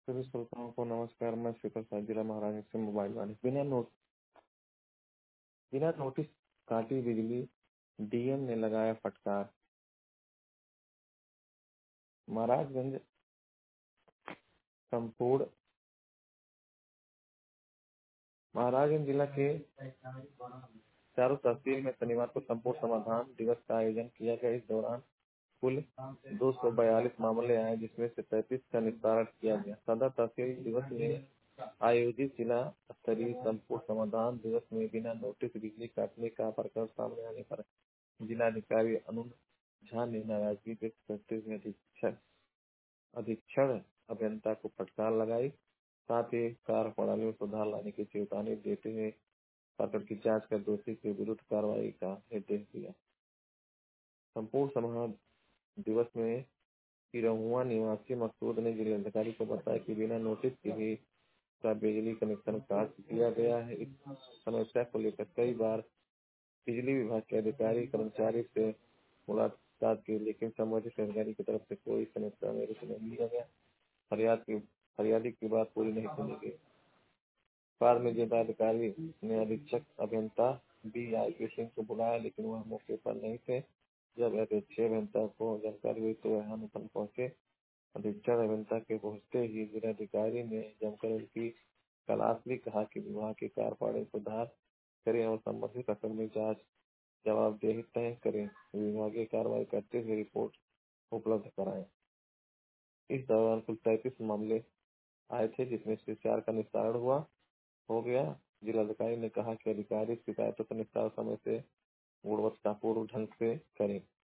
सभी श्रोताओं को नमस्कार। मैं शिखर साह, जिला महाराज से मोबाइल वाले। बिना नोटिस काटी बिजली, डीएम ने लगाया फटकार। महाराजगंज संपूर्ण महाराजगंज जिला के चारों तहसील में शनिवार को संपूर्ण समाधान दिवस का आयोजन किया गया। इस दौरान कुल 242 मामले आए, जिसमें से 33 का निस्तारण किया गया। सदर तहसील दिवस में आयोजित जिला स्तरीय संपूर्ण समाधान दिवस में बिना नोटिस बिजली काटने का प्रकरण सामने आने पर जिलाधिकारी अनुज झा ने नाराजगी व्यक्त करते हुए अधीक्षण अभियंता को फटकार लगाई। साथ ही कार्य प्रणाली में सुधार लाने की चेतावनी देते हुए प्रकरण की जांच कर दोषी के विरुद्ध कार्रवाई का निर्देश दिया। संपूर्ण समाधान दिवस में पिरहुआ निवासी मकसूद ने जिलाधिकारी को बताया कि बिना नोटिस के ही का बिजली कनेक्शन काट दिया गया है। इस समस्या को लेकर कई बार बिजली विभाग के अधिकारी कर्मचारी से मुलाकात की, लेकिन संबंधित अधिकारी की तरफ से कोई समस्या मेरे को नहीं लिया गया। फरियादी की बात पूरी नहीं सुनी गई। बाद में जिलाधिकारी ने अधीक्षक अभियंता BIP सिंह को बुलाया, लेकिन वह मौके पर नहीं थे। जब अधीक्षक अभियंता को जानकारी हुई तो वह अनुपन पहुंचे। अधीक्षक अभियंता के पहुंचते ही जिलाधिकारी ने जमकर उनकी क्लास भी कहा कि विभाग की कार्यप्रणाली में सुधार करें और संबंधित प्रकरण में जांच जवाबदेही तय करें, विभागीय कार्रवाई करते हुए रिपोर्ट उपलब्ध कराएं। इस दौरान कुल 33 मामले आए थे, जिसमें से 4 का निस्तारण हो गया। जिलाधिकारी ने कहा कि अधिकारी शिकायतों का निस्तारण समय से गुणवत्तापूर्ण ढंग से करें।